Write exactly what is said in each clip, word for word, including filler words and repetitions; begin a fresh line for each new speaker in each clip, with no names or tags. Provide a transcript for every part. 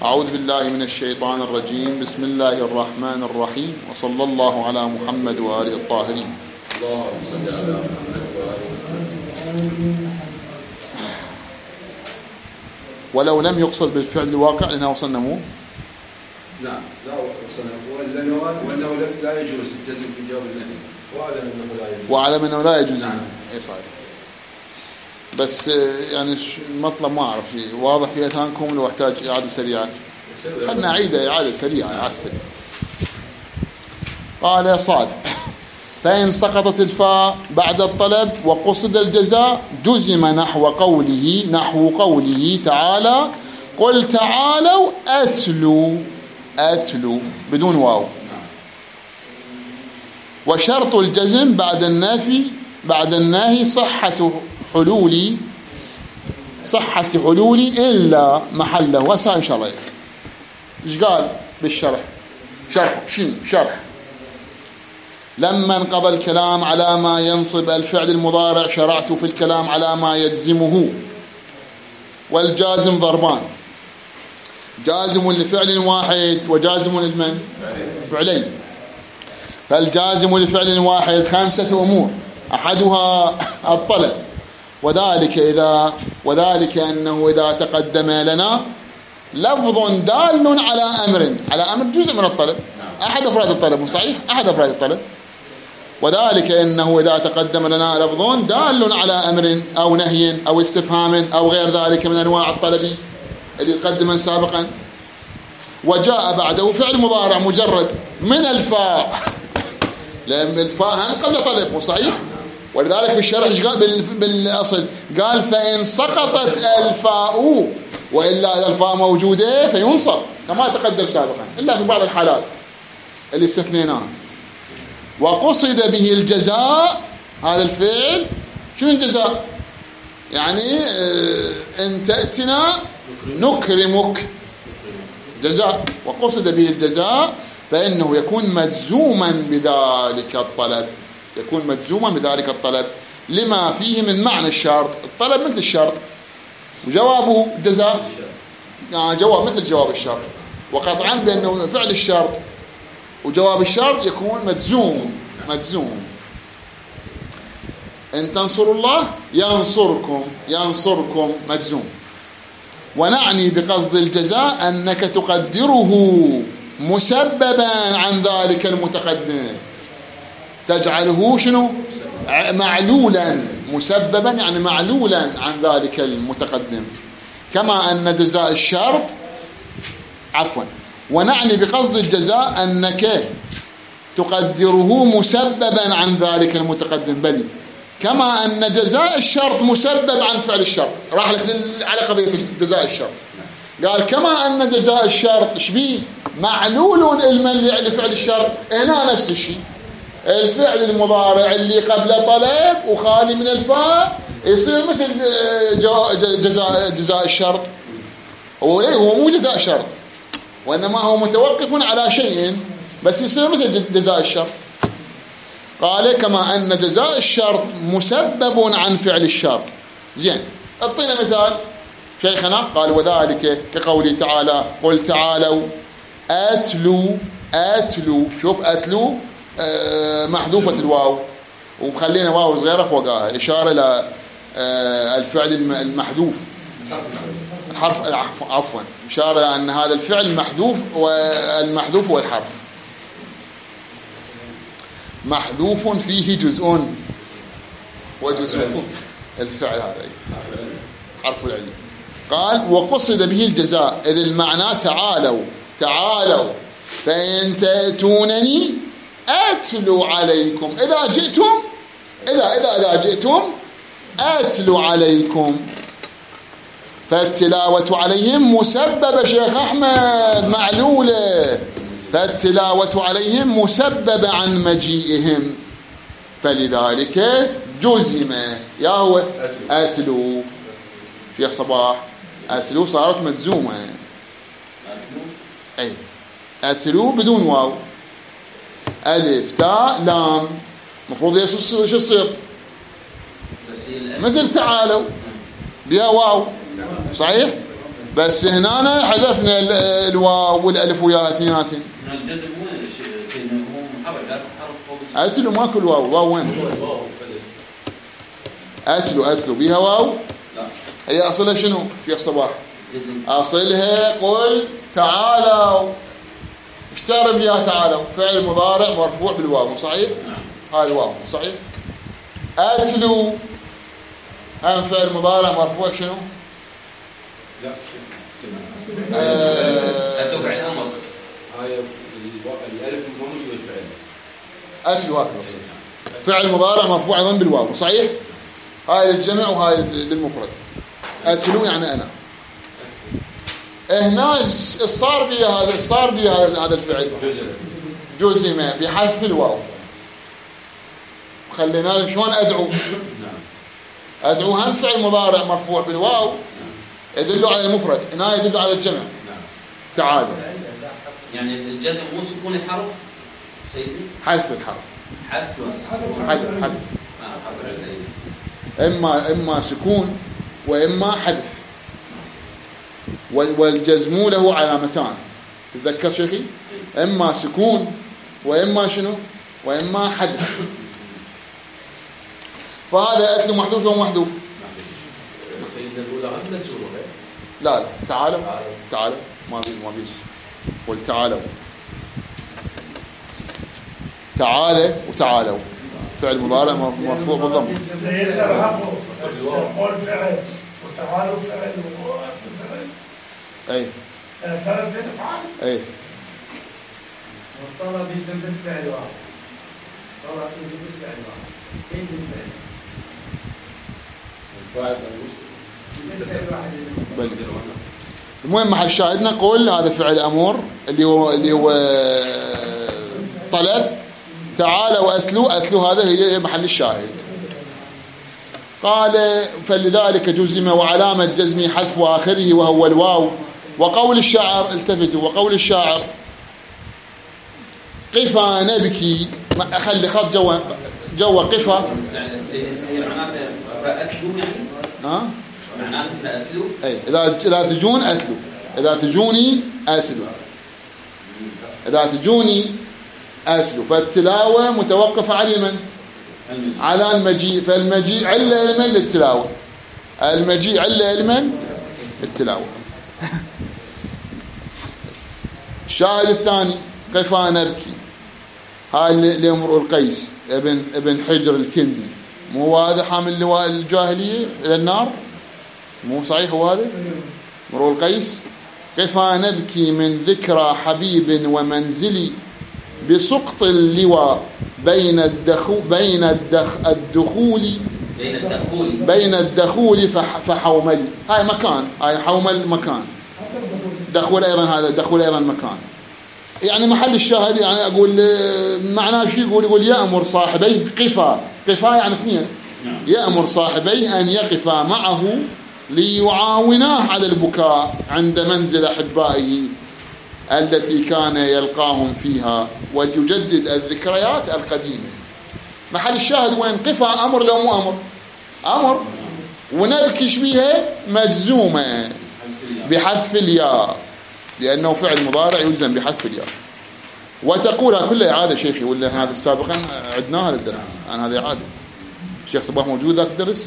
أعوذ بالله من الشيطان الرجيم. بسم الله الرحمن الرحيم، وصلى الله على محمد وآله الطاهرين.
اللهم صل على محمد وآله.
ولو لم يقصد بالفعل الواقع لأنه وصلنا مو
نعم لا وصلنا وأنه لا يجوز الجزم في جواب النهي،
وأعلم أنه لا يجوز.
نعم.
أي صحيح. بس يعني المطلب ما أعرف واضح في أذهانكم لو أحتاج إعادة سريعة. خلنا نعيدها إعادة سريعة على السريع. قال صاد: فإن سقطت الفاء بعد الطلب وقصد الجزاء جزم نحو قوله نحو قوله تعالى: قل تعالوا أتلوا أتلوا بدون واو. وشرط الجزم بعد النفي بعد النهي صحة حلول صحة حلول إلا محله. وسا إن شاء الله. إيش قال بالشرح؟ شرح شنو شرح؟ لما انقضى الكلام على ما ينصب الفعل المضارع شرعت في الكلام على ما يجزمه. والجازم ضربان: جازم لفعل واحد وجازم لمن؟ فعلين. فالجازم لفعل واحد خمسة أمور: أحدها الطلب، وذلك إذا وذلك أنه إذا تقدم لنا لفظ دال على أمر على أمر جزء من الطلب، أحد أفراد الطلب. صحيح، أحد أفراد الطلب. وذلك أنه إذا تقدم لنا لفظ دال على أمر أو نهي أو استفهام أو غير ذلك من أنواع الطلب اللي تقدم سابقا، وجاء بعده فعل مضارع مجرد من الفاء، لأن الفاء هم قبل طلب. صحيح. ولذلك بالشرح قال بالأصل قال: فإن سقطت الفاء، وإلا إذا الفاء موجودة فينصب كما تقدم سابقا، إلا في بعض الحالات اللي استثنيناها. وقصد به الجزاء، هذا الفعل شنو الجزاء؟ يعني إن تأتنا نكرمك جزاء. وقصد به الجزاء فإنه يكون مجزوما بذلك الطلب، يكون مجزوما بذلك الطلب لما فيه من معنى الشرط. الطلب مثل الشرط وجوابه الجزاء، يعني جواب مثل جواب الشرط، وقطعا بأنه فعل الشرط وجواب الشرط يكون مجزوم مجزوم. إن تنصروا الله ينصركم ينصركم مجزوم. ونعني بقصد الجزاء أنك تقدره مسببا عن ذلك المتقدم، تجعله شنو؟ معلولا. مسببا يعني معلولا عن ذلك المتقدم، كما أن جزاء الشرط عفوا ونعني بقصد الجزاء أنك تقدره مسببا عن ذلك المتقدم، بل كما أن جزاء الشرط مسبب عن فعل الشرط. راح لك على قضية جزاء الشرط، قال كما أن جزاء الشرط شبيه معلول لفعل الشرط. هنا نفس الشيء، الفعل المضارع اللي قبل طلب وخالي من الفاء يصير مثل جزاء جزاء الشرط. هو ليه هو مو جزاء شرط، وإنما هو متوقف على شيء، بس يصير مثل جزاء الشرط. قال كما أن جزاء الشرط مسبب عن فعل الشرط. زين، اعطينا مثال شيخنا. قال: وذلك كقوله تعالى: قل تعالوا أتلوا أتلوا. شوف أتلوا آه محذوفة الواو ومخلينا واو صغيرة فوقها، إشارة إلى آه الفعل المحذوف، الحرف عفوا إشارة إلى أن هذا الفعل محذوف، والمحذوف هو الحرف. محذوف فيه جزء وجزء الفعل هذا حرف العلة. قال: وقصد به الجزاء، إذ المعنى تعالوا تعالوا فإن تأتونني أتلو عليكم. إذا جئتم إذا إذا إذا جئتم أتلو عليكم. فالتلاوة عليهم مسببة شيخ أحمد معلولة، فالتلاوة عليهم مسببة عن مجيئهم، فلذلك جزم يا هو أتلو. شيخ صباح أتلو صارت مجزومة. أي أتلو بدون واو، ألف تاء لام، مفروض شو يصير؟ مثل تعالوا بها واو. صحيح؟ بس هنا حذفنا الواو والالف وياها اثنيناتهم.
الجزم وين سيدنا هو محرك لا حرف فوق.
اتلو ماكو الواو، واو وين؟ اتلو اتلو بيها واو؟
لا.
هي اصلها شنو شيخ صباح؟ اصلها قل تعالوا. ايش تعرف يا تعالوا؟ فعل مضارع مرفوع بالواو صحيح؟
نعم.
هاي الواو صحيح؟ اتلو هم فعل مضارع مرفوع شنو؟
لا
اتلو فعل امر.
هاي الالف موجود بالفعل.
اتلو هكذا صحيح. فعل مضارع مرفوع ايضا بالواو صحيح؟ هاي للجمع وهاي للمفرد. اتلو يعني انا. هنا صار بي هذا صار بي هذا الفعل
جزم
جزم بحذف الواو. خلينا شلون ادعو؟ ادعو هم فعل مضارع مرفوع بالواو يدل على المفرد، هنا يدل على الجمع. تعالوا
يعني الجزم مو سكون الحرف سيدي؟
حذف الحرف.
حذف
حذف حذف
آه
اما اما سكون واما حذف. والجزم له علامتان تتذكر شيخي؟ اما سكون واما شنو؟ واما حذف. فهذا اتلو محذوف ومحذوف.
سيدنا الاولى هم منسوبه.
لا لا تعالوا تعالوا ما بي ما بيش. قل تعالوا تعالى وتعالوا فعل مضارع مرفوع بالضم.
قول فعل وتعالوا فعل وقول فعل.
اي
ثلاث افعال.
اي
والطلب يجزم بس فعل واحد. طلب يجزم بس فعل واحد. يجزم فعل.
الفاعل
بس فعل واحد يجزم.
المهم محل شاهدنا قول هذا فعل امر اللي هو اللي هو طلب. تعالى واتلو اتلو هذا هي محل الشاهد. قال فلذلك جزم وعلامة جزمه حذف آخره وهو الواو. وقول الشاعر التفتوا وقول الشاعر قفا نبكي أخلي خط جوا جوا قفا.
معناته أتلو يعني؟
ها؟
معناته أتلو؟
أي إذا إذا تجون أتلو إذا تجوني أتلو إذا تجوني أتلو. فالتلاوة متوقفة على من؟ على المجيء. فالمجيء علة علما للتلاوة. المجيء علة علما للتلاوة. الشاهد الثاني قفا نبكي. هاي لامرؤ القيس ابن ابن حجر الكندي. مو هذا حامل لواء الجاهلية إلى النار؟ مو صحيح هو هذا؟ امرؤ القيس قفا نبكي من ذكرى حبيب ومنزلي بسقط اللواء بين الدخول بين الدخ الدخول
بين الدخول
بين الدخول فحوملي. هاي مكان هاي حومل مكان. دخول ايضا هذا دخول ايضا مكان. يعني محل الشاهد يعني اقول معناه شيء يقول يقول يأمر صاحبيه قفا. قفا يعني اثنين. يأمر صاحبيه ان يقفا معه ليعاوناه على البكاء عند منزل احبائه التي كان يلقاهم فيها ويجدد الذكريات القديمة. محل الشاهد وين؟ قفا أمر لو مو أمر؟ أمر. ونبكي بيها مجزومة بحذف الياء لأنه فعل مضارع يلزم بحذف الياء. وتقولها كلها إعادة شيخي ولا هذا سابقا عدناها هذا الدرس. أنا هذه إعادة. الشيخ صباح موجود ذاك الدرس.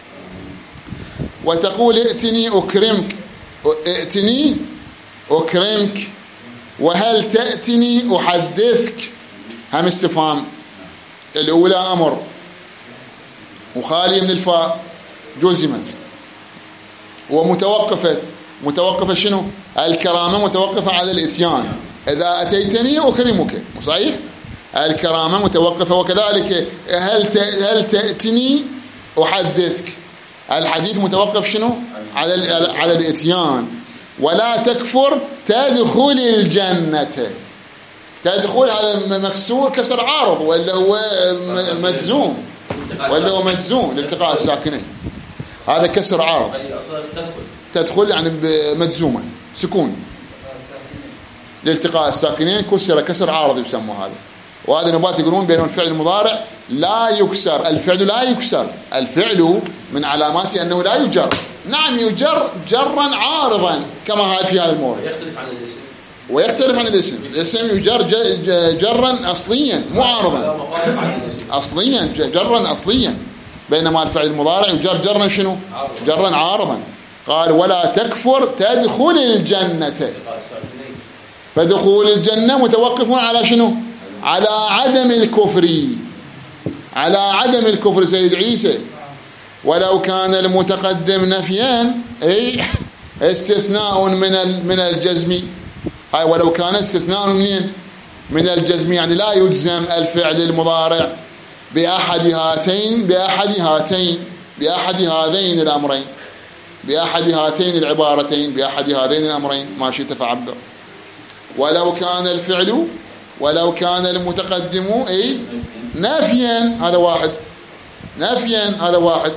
وتقول ائتني أكرمك ائتني أكرمك وهل تأتني أحدثك. هم استفهام. الأولى أمر وخالية من الفاء جزمت ومتوقفة. متوقفة شنو؟ الكرامة متوقفة على الإتيان. إذا أتيتني أكرمك صحيح؟ الكرامة متوقفة. وكذلك هل هل تأتني أحدثك. الحديث متوقف شنو؟ على على الإتيان. ولا تكفر تدخل الجنة. تدخل هذا مكسور كسر عارض ولا هو مجزوم ولا هو مجزوم لالتقاء الساكنين. هذا كسر عارض. تدخل يعني مجزومة سكون لالتقاء الساكنين كسر كسر عارض يسمى هذا. وهذا نبات يقولون بأنه الفعل المضارع لا يكسر. الفعل لا يكسر. الفعل من علاماته أنه لا يجر نعم يجر جرا عارضا كما في هذا المورد.
يختلف عن الاسم
ويختلف عن الاسم. الاسم يجر جرا أصليا مو عارضا. أصليا جرا أصليا، بينما الفعل المضارع يجر جرا شنو؟ جرا عارضا. قال ولا تكفر تدخل الجنة. فدخول الجنة متوقف على شنو؟ على عدم الكفر، على عدم الكفر سيد عيسى. ولو كان المتقدم نفيا أي استثناء من من الجزم، هاي ولو كان استثناء منين؟ من الجزم، يعني لا يجزم الفعل المضارع بأحد هاتين بأحد هاتين بأحد هذين الأمرين، بأحد هاتين العبارتين، بأحد هذين الأمرين، ما شئت فعبر. ولو كان الفعل ولو كان المتقدم أي نافيا، هذا واحد، نافيا هذا واحد،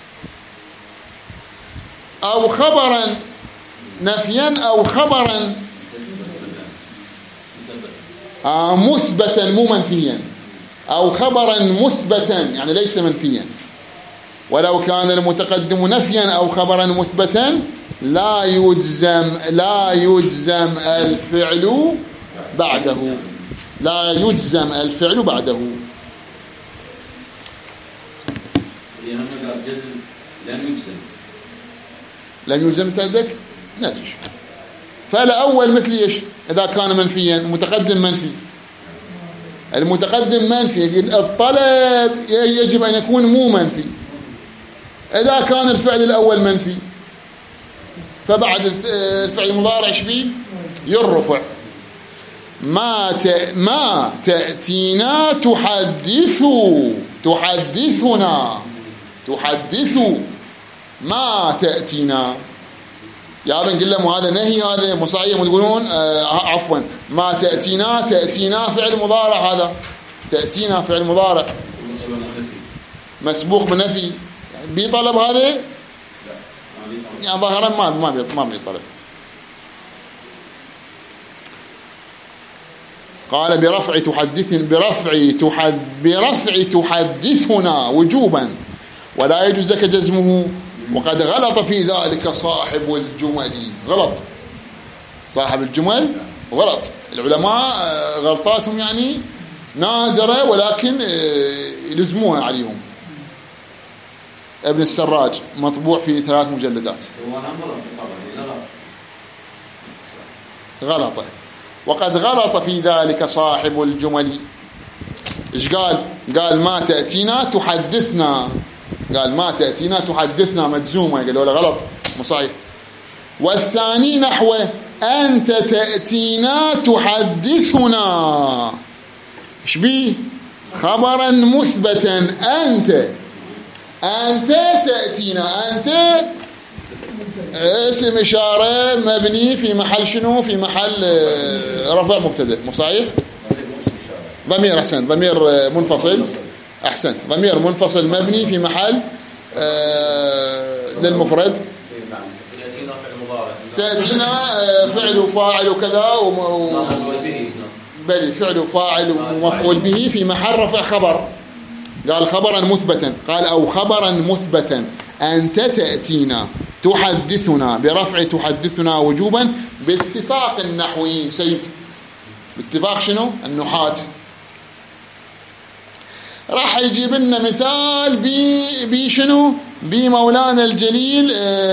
أو خبرا نفيا أو خبرا آه مثبتا مو منفيا، أو خبرا مثبتا يعني ليس منفيا. ولو كان المتقدم نفيا أو خبرا مثبتا لا يجزم لا يجزم الفعل بعده، لا يجزم الفعل بعده.
لم يجزم
لم يجزم تعدك نفس. فالأول مثل إيش؟ إذا كان منفيا المتقدم منفي، المتقدم منفي، الطلب يجب أن يكون مو منفي. إذا كان الفعل الأول منفي فبعد الفعل المضارع شبيه يرفع. ما ت... ما تأتينا تحدث تحدثنا تحدث ما تأتينا. يا بنقول لهم هذا نهي، هذا مصعيم، وتقولون آه عفوا ما تأتينا تأتينا فعل مضارع، هذا تأتينا فعل مضارع مسبوق بنفي، بيطلب هذا يعني ظاهرا ما ما ما بيطلب. قال برفع تحدث برفع تحد برفع تحدثنا وجوبا ولا يجوز لك جزمه، وقد غلط في ذلك صاحب الجمل. غلط صاحب الجمل غلط. العلماء غلطاتهم يعني نادرة ولكن يلزموها عليهم. ابن السراج مطبوع في ثلاث مجلدات. غلطه. وقد غلط في ذلك صاحب الجمل. ايش قال؟ قال ما تأتينا تحدثنا، قال ما تأتينا تحدثنا مجزومة، قال ولا غلط مو صحيح. والثاني نحوه أنت تأتينا تحدثنا، ايش بيه؟ خبرا مثبتا. أنت أنت تأتينا، أنت اسم إشارة مبني في محل شنو؟ في محل رفع مبتدأ، مو صحيح؟ ضمير، أحسنت، ضمير منفصل، أحسنت، ضمير منفصل مبني في محل آه للمفرد. تأتينا فعل وفاعل وكذا و... بلي فعل وفاعل ومفعول به في محل رفع خبر. قال خبرا مثبتا، قال أو خبرا مثبتا. أنت تأتينا تحدثنا برفع تحدثنا وجوبا باتفاق النحويين. سيد باتفاق شنو؟ النحاة. راح يجيب لنا مثال بشنو؟ بمولانا الجليل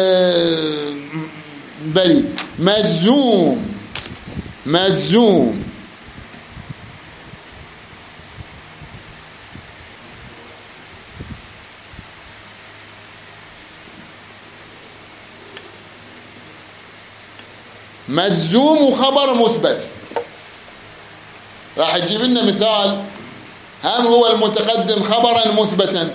بلي مجزوم مجزوم مجزوم وخبر مثبت. راح يجيب لنا مثال هم هو المتقدم خبرا مثبتا.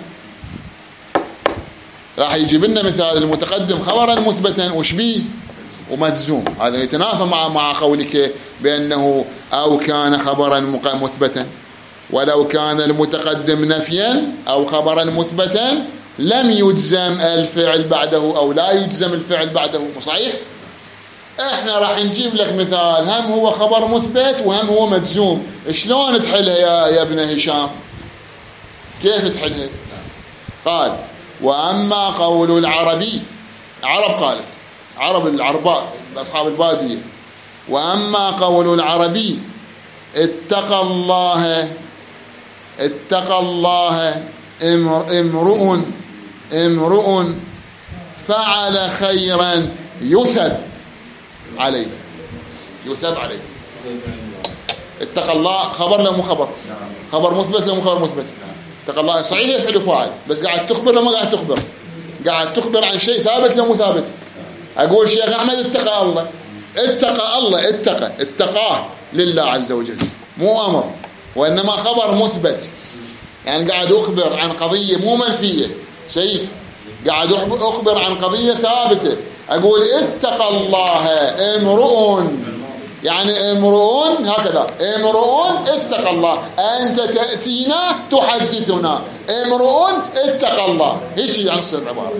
راح يجيب لنا مثال المتقدم خبرا مثبتا وش بيه؟ ومجزوم. هذا يتنافى مع مع قولك بأنه أو كان خبرا مثبتا. ولو كان المتقدم نفيا أو خبرا مثبتا لم يجزم الفعل بعده أو لا يجزم الفعل بعده. صحيح؟ احنا راح نجيب لك مثال هم هو خبر مثبت وهم هو مجزوم. شلون تحلها يا يا ابن هشام؟ كيف تحلها؟ قال واما قول العربي عرب قالت، عرب العرباء أصحاب البادية. وأما قول العربي اتقى الله، اتقى الله امرؤ امرؤ فعل خيرا يثب عليه، يثب عليه. اتقى الله خبر لو مو خبر؟ خبر مثبت لو مو خبر مثبت؟ اتقى الله صحيح فعل وفاعل، بس قاعد تخبر لو ما قاعد تخبر؟ قاعد تخبر عن شيء ثابت لو مو ثابت؟ أقول شيخ أحمد اتقى الله، اتقى الله، اتقى اتقاه لله عز وجل، مو أمر، وإنما خبر مثبت. يعني قاعد أخبر عن قضية مو منفية، شيء قاعد أخبر عن قضية ثابتة. أقول اتقى الله امرؤ، يعني امرؤ هكذا، امرؤ اتقى الله، أنت تأتينا تحدثنا، امرؤ اتقى الله، ايش يعني تصير العبارة؟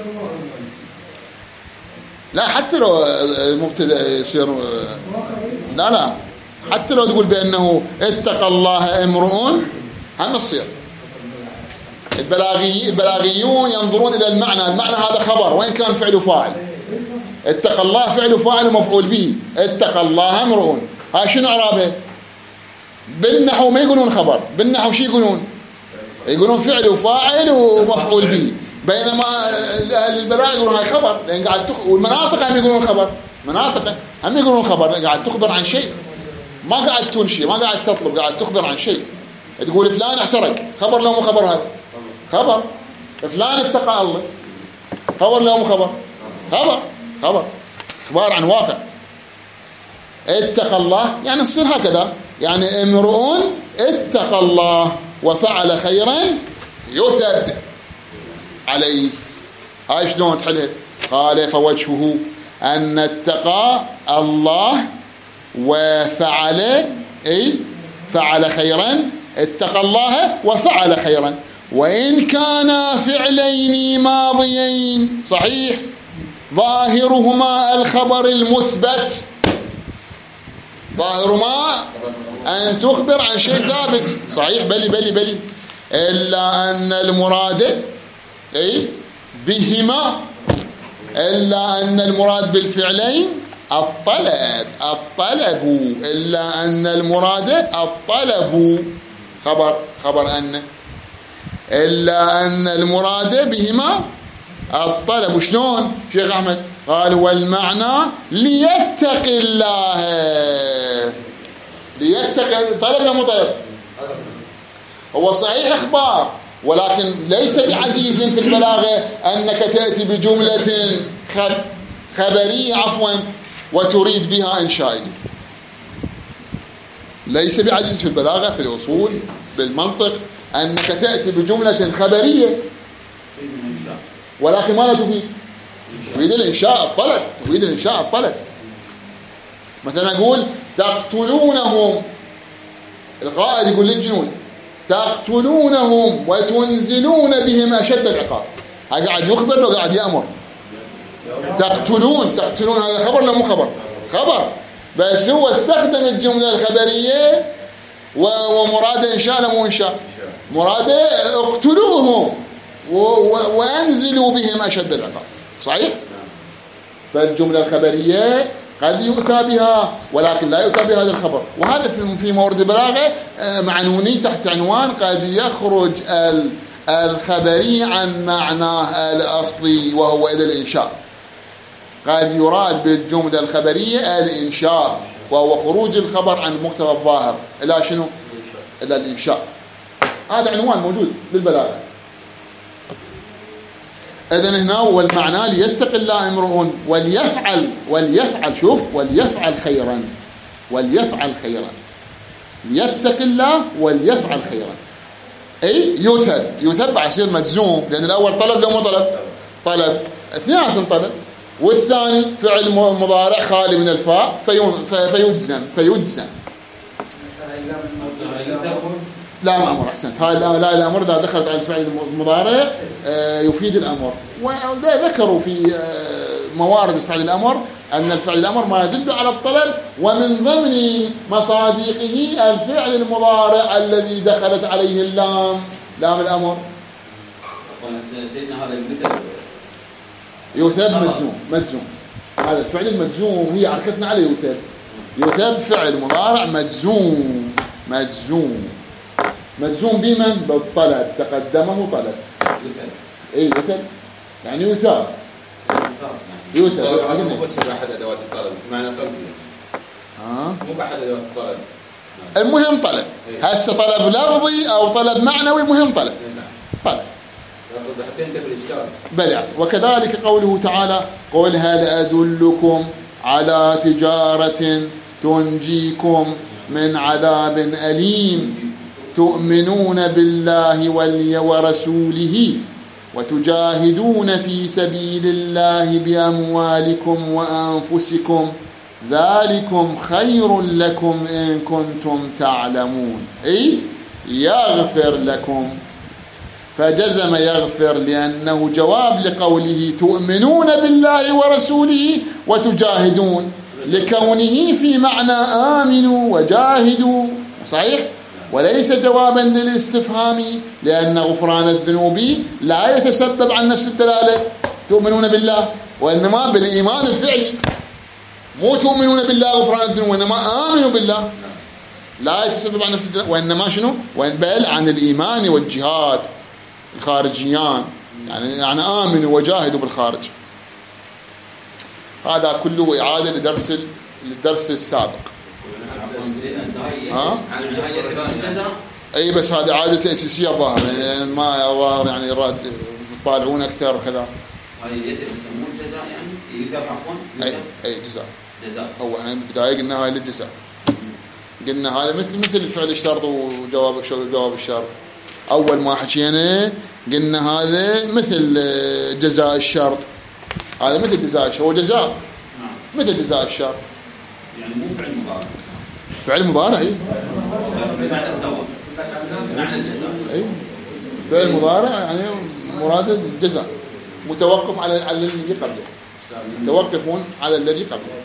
لا حتى لو المبتدأ يصير، لا لا حتى لو تقول بأنه اتقى الله امرؤ هم تصير. البلاغي البلاغيون ينظرون إلى المعنى، المعنى هذا خبر وين كان فعل وفاعل. اتقى الله فعل وفاعل ومفعول به، اتقى الله امرؤ، هاي شنو اعرابها؟ بالنحو ما يقولون خبر، بالنحو شو يقولون؟ يقولون فعل وفاعل ومفعول به، بينما اهل البلاغه يقولون هاي خبر، لان قاعد تخ... والمناطق هم يقولون خبر، مناطق هم يقولون خبر، قاعد تخبر عن شيء، ما قاعد تنشي، ما قاعد تطلب، قاعد تخبر عن شيء. تقول فلان احترق، خبر لو مو خبر؟ هذا خبر. فلان اتقى الله، خبر لو مو خبر؟ خبر، خبر، اخبار عن واقع. اتقى الله يعني تصير هكذا، يعني امرؤ اتقى الله وفعل خيرا يثب عليه. هاي شلون تحلها؟ قال فوجهه أن اتقى الله وفعل، أي فعل خيرا، اتقى الله وفعل خيرا، وإن كان فعلين ماضيين صحيح ظاهرهما الخبر المثبت، ظاهرهما أن تخبر عن شيء ثابت صحيح، بلي بلي بلي إلا أن المراد أي بهما، إلا أن المراد بالفعلين الطلب، الطلب، إلا أن المراد الطلب، خبر خبر أن، إلا أن المراد بهما الطلب. شلون شيخ أحمد؟ قال والمعنى ليتق الله، ليتق، طلب لا مو طلب؟ هو صحيح إخبار، ولكن ليس بعزيز في البلاغة أنك تأتي بجملة خبرية عفوا وتريد بها إنشائية، ليس بعزيز في البلاغة في الأصول بالمنطق أنك تأتي بجملة خبرية ولكن ما لا تفيد، تريد الإنشاء الطلب، تريد الإنشاء الطلب. مثلا أقول تقتلونهم، القائد يقول للجنود تقتلونهم وتنزلون بهم أشد العقاب، هذا قاعد يخبر لو قاعد يأمر. تقتلون، تقتلون هذا خبر لو مو خبر؟ خبر، بس هو استخدم الجملة الخبرية ومراده إنشاء لو مو إنشاء؟ مراده اقتلوهم وأنزلوا بهم أشد العقاب، صحيح؟ فالجملة الخبرية قد يؤتى بها ولكن لا يؤتى بهذا الخبر، وهذا في مورد البلاغة معنوني تحت عنوان قد يخرج الخبري عن معناه الأصلي وهو إلى الإنشاء. قد يراد بالجملة الخبرية الإنشاء وهو خروج الخبر عن مقتضى الظاهر إلى شنو؟ إلى الإنشاء. هذا عنوان موجود بالبلاغة. إذن هنا والمعنى ليتق الله امرؤ وليفعل، وليفعل شوف وليفعل خيرا، وليفعل خيرا، يتق الله وليفعل خيرا، أي يثب، يثب يصير مجزوم لأن الأول طلب لو مو طلب؟ طلب، اثنين طلب، والثاني فعل مضارع خالي من الفاء فيجزم، فيجزم. لا مأمر، أحسنت، هاي لا لا الأمر إذا دخلت على الفعل المضارع يفيد الأمر، وذكروا في موارد الفعل الأمر أن الفعل الأمر ما يدل على الطلب، ومن ضمن مصادقه الفعل المضارع الذي دخلت عليه اللام، لام الأمر.
سيدنا هذا المثل
يثاب مجزوم مجزوم هذا الفعل المجزوم هي حركتنا عليه يثاب يثاب فعل مضارع مجزوم مجزوم مجزوم بمن؟ بالطلب تقدمه طلب اي يثاب يعني يثاب يثاب
مو بس بأحد أدوات الطلب معنى طلب
ها
مو بأحد أدوات الطلب
المهم طلب هسه طلب لفظي أو طلب معنوي المهم طلب طلب
حتى انت في الاشكال
بل وكذلك قوله تعالى قل هل أدلكم على تجارة تنجيكم من عذاب أليم تؤمنون بالله ورسوله وتجاهدون في سبيل الله بأموالكم وأنفسكم ذلكم خير لكم إن كنتم تعلمون أي يغفر لكم فجزم يغفر لأنه جواب لقوله تؤمنون بالله ورسوله وتجاهدون لكونه في معنى آمنوا وجاهدوا صحيح وليس جوابا للاستفهام لأن غفران الذنوب لا يتسبب عن نفس الدلالة تؤمنون بالله وإنما بالإيمان الفعلي مو تؤمنون بالله غفران الذنوب وإنما آمنوا بالله لا يتسبب عن نفس الدلالة وإنما شنو وإن بل عن الإيمان والجهاد الخارجيان يعني يعني آمنوا وجاهدوا بالخارج. هذا كله إعادة لدرس للدرس السابق. ها؟ أي بس هذه عادة تأسيسية ظاهر يعني ما ظاهر يعني راد يطالعون أكثر وكذا.
هذه اللي يسمون جزاء يعني يذاب عفوا.
أي أي جزاء.
جزاء.
هو احنا بالبداية قلنا هاي للجزاء. قلنا هذا مثل مثل فعل الشرط وجواب جواب الشرط. أول ما حكينا قلنا هذا مثل جزاء الشرط هذا مثل جزاء الشرط هو جزاء مثل جزاء الشرط
يعني مو فعل مضارع
فعل مضارع اي
معنى الثواب معنى الجزاء
اي فعل مضارع يعني مراد الجزاء متوقف على على الذي قبله متوقفون على الذي قبله.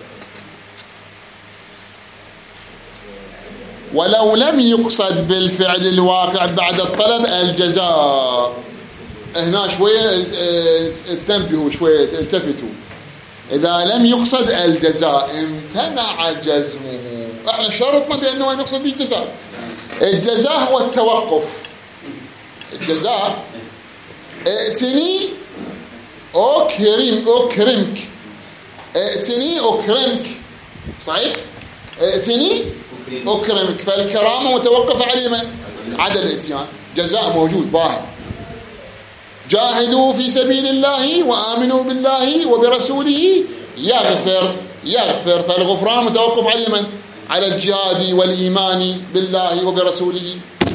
ولو لم يقصد بالفعل الواقع بعد الطلب الجزاء هنا شوية تنبهوا شوية التفتوا إذا لم يقصد الجزاء امتنع جزمه. احنا شرطنا بأنه يقصد بالجزاء الجزاء هو التوقف الجزاء ائتني أكرم أكرمك ائتني أكرمك صحيح ائتني أكرمك فالكرامة متوقفة على من؟ عدل الاتيان جزاء موجود ظاهر. جاهدوا في سبيل الله وآمنوا بالله وبرسوله يغفر يغفر فالغفران متوقف على من؟ على الجهاد والإيمان بالله وبرسوله.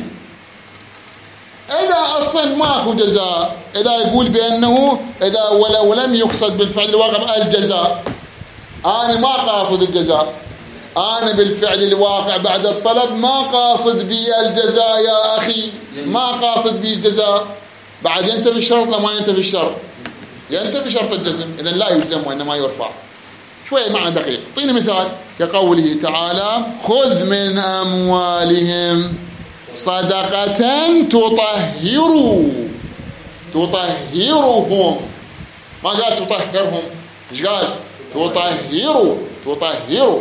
إذا أصلا ماكو جزاء إذا يقول بأنه إذا ولو لم يقصد بالفعل الواقع الجزاء أنا ما قاصد الجزاء أنا بالفعل الواقع بعد الطلب ما قاصد بي الجزاء يا أخي ما قاصد بي الجزاء بعد ينتفي الشرط لما ينتفي الشرط ينتفي شرط الجزم إذن لا يلزم وإنما يرفع. شوية معنى دقيق. اعطيني مثال كقوله تعالى خذ من أموالهم صدقة تطهر تطهرهم ما قال تطهرهم ايش قال تطهر تطهر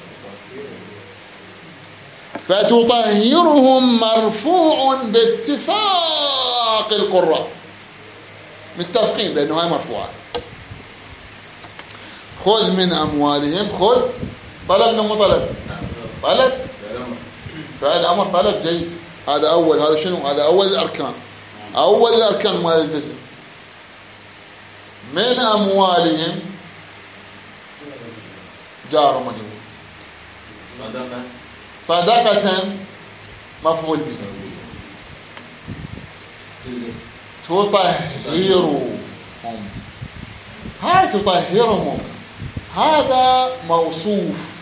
فتطهرهم مرفوع باتفاق القراء متفقين بأنه هاي مرفوعة. خذ من أموالهم خذ طلب من طلب طلب فعل أمر طلب جيد هذا أول هذا شنو هذا أول الأركان أول الأركان مال الجزم. من أموالهم جار مجرور صدقة مفعول به تطهرهم هاي تطهرهم هذا موصوف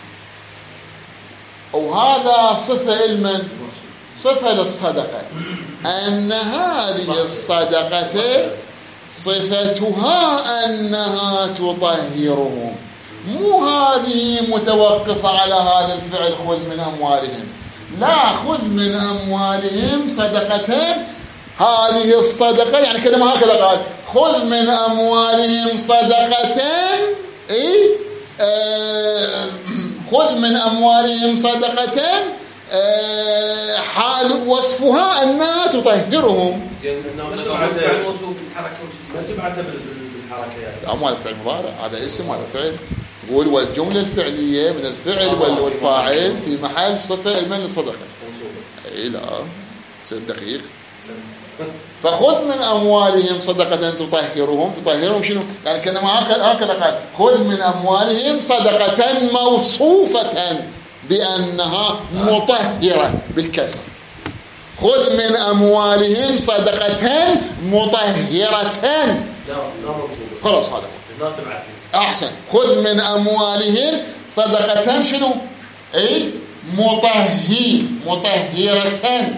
وهذا صفة المن صفة للصدقة أن هذه الصدقة صفتها أنها تطهرهم مو هذه متوقفة على هذا الفعل خذ من أموالهم لا خذ من أموالهم صدقتين هذه الصدقة يعني كلمة هكذا قال خذ من أموالهم صدقة إيه آه خذ من أموالهم صدقة آه حال وصفها أنها تطهرهم.
ما سمعته بالحركة
لا، مو فعل مضارع، هذا اسم هذا فعل. يقول والجملة الفعلية من الفعل والفاعل في محل صفة المن للصدقة. اي لا سير دقيق. فخذ من أموالهم صدقة تطهرهم. تطهرهم شنو؟ يعني كأنما هكذا هكذا قال خذ من أموالهم صدقة موصوفة بأنها مطهرة بالكسر. خذ من أموالهم صدقة مطهرة. خلاص هذا أحسن. خذ من أموالهم صدقة شنو؟ أي مطهي مطهرة.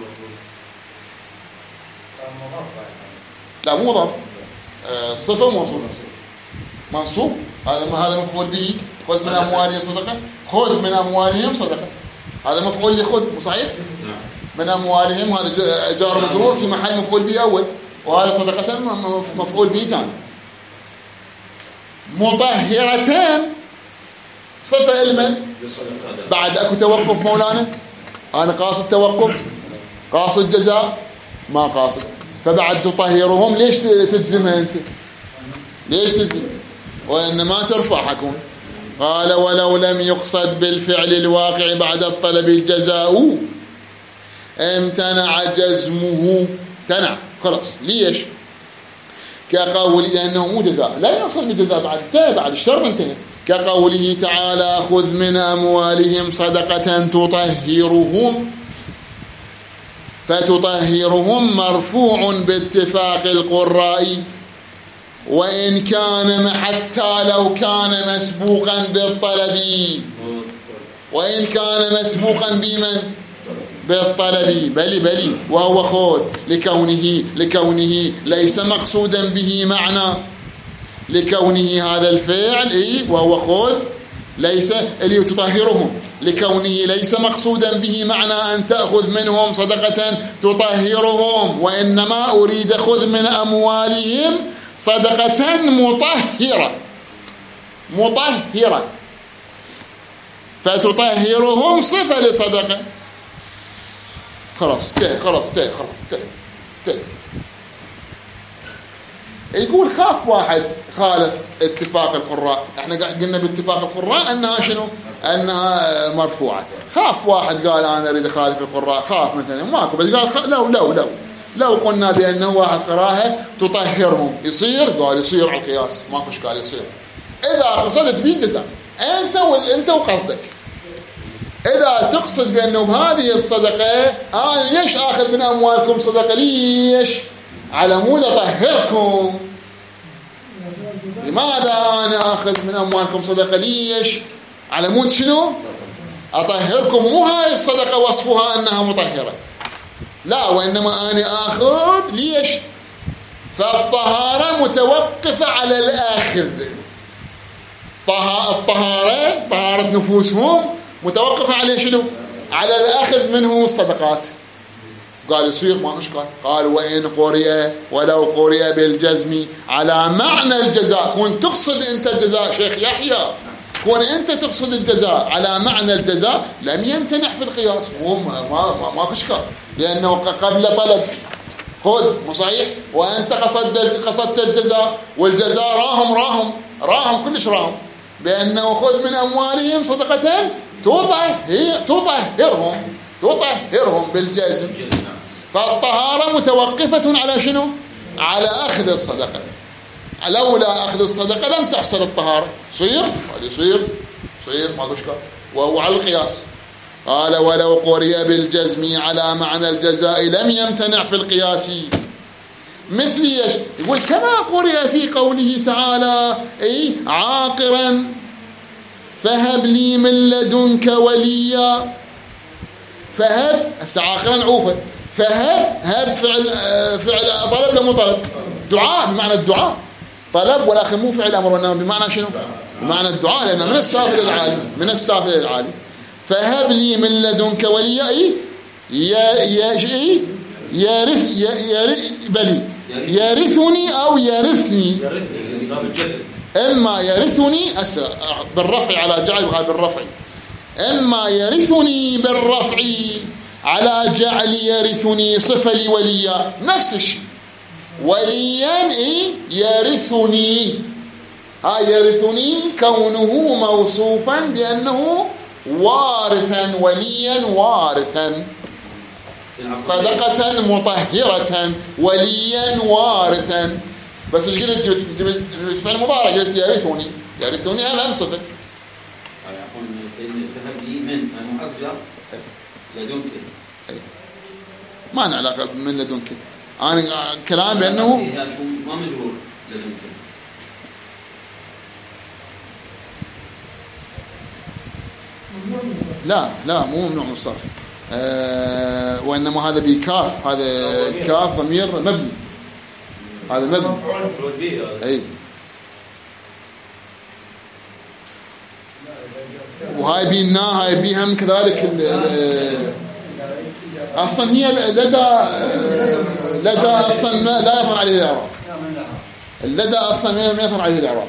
لا مو مضاف، صفة موصوف منصوب. هذا ما هذا مفعول به. خذ من أموالهم صدقة. خذ من أموالهم صدقة هذا مفعول لخذ، مو صحيح؟ من أموالهم هذا جار مجرور في محل مفعول به أول، وهذا صدقة مفعول به ثاني. مطهرتان صفة المن بعد أكو توقف مولانا. أنا قاصد توقف، قاصد جزاء، ما قاصد. فبعد تطهرهم ليش تجزمها أنت؟ ليش تجزم؟ وإنما ترفع حكون. قال ولو لم يقصد بالفعل الواقع بعد الطلب الجزاء امتنع جزمه. تنع خلاص. ليش؟ كقول لأنه مو جزاء، لا يقصد بالجزاء بعد انتهى، بعد الشرط انتهى. كقوله تعالى خذ من أموالهم صدقة تطهرهم. فتطهرهم مرفوع باتفاق القراء، وإن كان حتى لو كان مسبوقا بالطلب. وإن كان مسبوقا بمن؟ بالطلب. بلي بلي وهو خذ لكونه لكونه ليس مقصودا به معنى، لكونه هذا الفعل إيه وهو خذ ليس اللي تطهرهم، لكونه ليس مقصودا به معنى أن تأخذ منهم صدقة تطهرهم، وإنما أريد خذ من أموالهم صدقة مطهرة مطهرة. فتطهرهم صفة لصدقة. خلاص تاه خلاص تاه خلاص تاه تاه. يقول خاف واحد خالف اتفاق القراء. احنا قلنا باتفاق القراء انها شنو؟ انها مرفوعه. خاف واحد قال انا اريد اخالف القراء، خاف مثلا ماكو، بس قال خ... لو لو لو لو قلنا بانه واحد قراها تطهرهم يصير، قال يصير على القياس، ماكو اشكال يصير. اذا قصدت به جزاء انت وانت وقصدك. إذا تقصد بأنه بهذه الصدقة أنا ليش آخذ من أموالكم صدقة؟ ليش؟ على مود أطهركم. لماذا أنا آخذ من أموالكم صدقة؟ ليش؟ على مود شنو؟ أطهركم. مو هاي الصدقة وصفها أنها مطهرة، لا، وإنما أنا آخذ ليش؟ فالطهارة متوقفة على الآخذ. الطهارة طهارة نفوسهم متوقفة على شنو؟ على الأخذ منهم الصدقات. قال يصير ما أشكال. قال وإن قرئ ولو قرئ بالجزم على معنى الجزاء. كون تقصد أنت الجزاء شيخ يحيى، كون أنت تقصد الجزاء على معنى الجزاء لم يمتنع في القياس. مو ما ما ما أشكال، لأنه قبل طلب خذ مو صحيح، وأنت قصدت قصدت الجزاء، والجزاء راهم راهم راهم كلش راهم بأنه خذ من أموالهم صدقة تطهرهم تطهرهم بالجزم. فالطهارة متوقفة على شنو؟ على أخذ الصدقة. لولا أخذ الصدقة لم تحصل الطهارة. صير قال يصير صير ما تشكر، وهو على القياس. قال ولو قرئ بالجزم على معنى الجزاء لم يمتنع في القياس. مثل يش يقول كما قرئ في قوله تعالى أي عاقرا فهب لي من لدنك وليا. فهب عاقرا عوفا. فهب هب فعل فعل طلب لم طلب، دعاء بمعنى الدعاء، طلب ولكن مو فعل امر، وانما بمعنى شنو؟ بمعنى الدعاء، لانه من السافل العالي من السافل العالي. فهب لي من لدنك وليا. اي يا يا اي يرث يا بلي يرثني أو يرثني.
يرثني باب الجزم.
إما يرثني أسرع بالرفع على جعل بالرفع، إما يرثني بالرفع على جعل يرثني صفة لوليا، نفس الشيء. وليا إيه؟ يرثني، ها يرثني كونه موصوفا بأنه وارثا، وليا وارثا، صدقة مطهرة، وليا وارثا. بس ايش قلت؟ فعل مضارع، قلت يرثني، يرثني هذا هم صفة.
يعرفون سيدنا الذهب لي من انه اقجر لدنك.
ما له علاقة من لدنك، انا كلام بانه
ما مجرور لدنك.
لا لا مو ممنوع من الصرف، أه وانما هذا بكاف، هذا الكاف ضمير مبني، هذا مبني. اي وهاي بينا، هاي بيهم كذلك. اصلا هي لدى لدى اصلا لا يظهر عليه الاعراب، اللدى اصلا ما يظهر عليه الاعراب.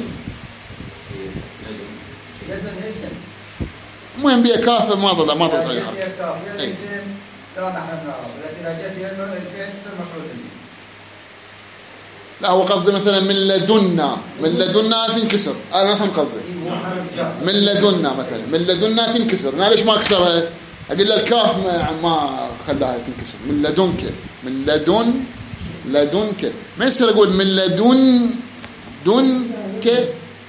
المهم بيها كافه ما طلع ما طلع عليها.
لا نحن نعرف، لكن اذا جاء فيها الفعل تصير مفعول به.
لا هو قصدي مثلا من لدنا، من لدنا تنكسر، انا ما فهم قصدي. من لدنا مثلا، من لدنا تنكسر، انا ليش ما اكسرها؟ اقول له الكاف ما ما خلاها تنكسر. من لدنك، من لدن لدنك، ما يصير اقول من لدن دنك.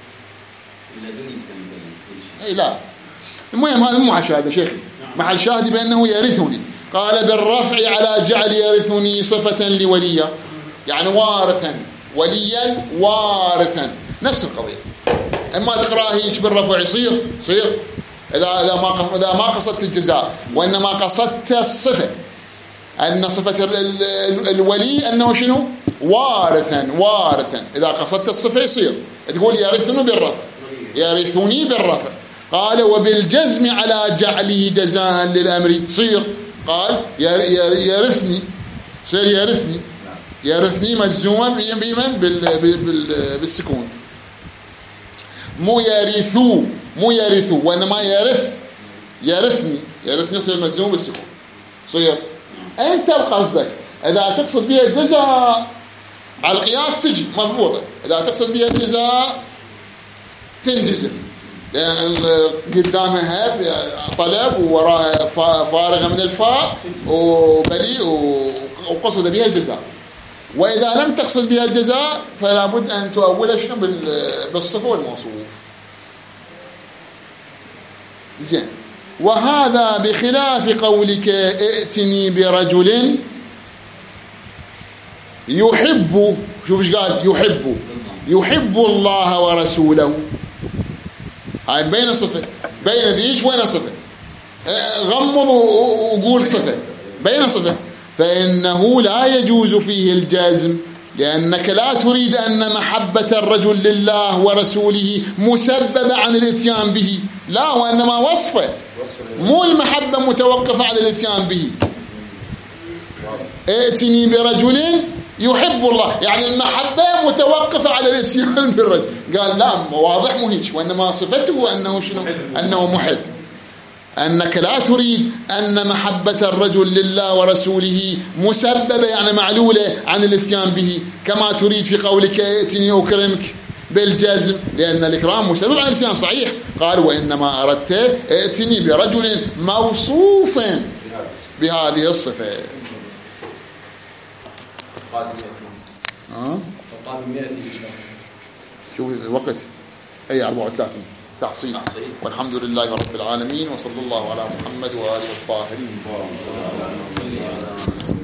اي لا، المهم هذا مو محل شاهد شيخي، محل شاهدي بانه يرثني. قال بالرفع على جعل يرثني صفة لوليا، يعني وارثا، وليا وارثا، نفس القضية. اما تقراه هيك بالرفع يصير يصير اذا اذا ما اذا ما قصدت الجزاء، وانما قصدت الصفة، ان صفة الولي انه شنو؟ وارثا وارثا. اذا قصدت الصفة يصير تقول يرثني بالرفع، يرثني بالرفع. قال وبالجزم على جعله جزاء للامر تصير، قال يرثني، صير يرثني، يرثني مجزوما بمن بالسكون، مو يرثو، مو يرثو، وانما يرث، يرثني، يرثني صير مجزوم بالسكون. صير انت بقصدك اذا تقصد بها الجزاء على القياس تجي مضبوطه، اذا تقصد بها الجزاء تنجزم، لأن قدامها هب طلب ووراها فارغة من الفاء وبلي وقصد بها الجزاء. وإذا لم تقصد بها الجزاء فلا بد أن تؤولها شنو بالصفة والموصوف. زين. وهذا بخلاف قولك ائتني برجل يحب، شوف ايش قال، يحب يحب الله ورسوله، هاي بين صفة، بين ذيك وين صفة، غمض وقول صفة، بين صفة، فإنه لا يجوز فيه الجزم، لأنك لا تريد أن محبة الرجل لله ورسوله مسببة عن الاتيان به، لا، وإنما وصفه، مو المحبة متوقفة على الاتيان به. ائتني برجل يحب الله، يعني المحبة متوقفة على الاتيان بالرجل. قال لا، واضح مو هيك، وإنما صفته أنه شنو؟ أنه محب. أنك لا تريد أن محبة الرجل لله ورسوله مسببة يعني معلولة عن الاتيان به، كما تريد في قولك ائتني أكرمك بالجزم، لأن الإكرام مسبب عن الاتيان صحيح. قال وإنما أردت ائتني برجل موصوفا بهذه الصفة. ها؟ شوف الوقت أي أربعة وثلاثين تحصيل. والحمد لله رب العالمين، وصلى الله على محمد وآله الطاهرين.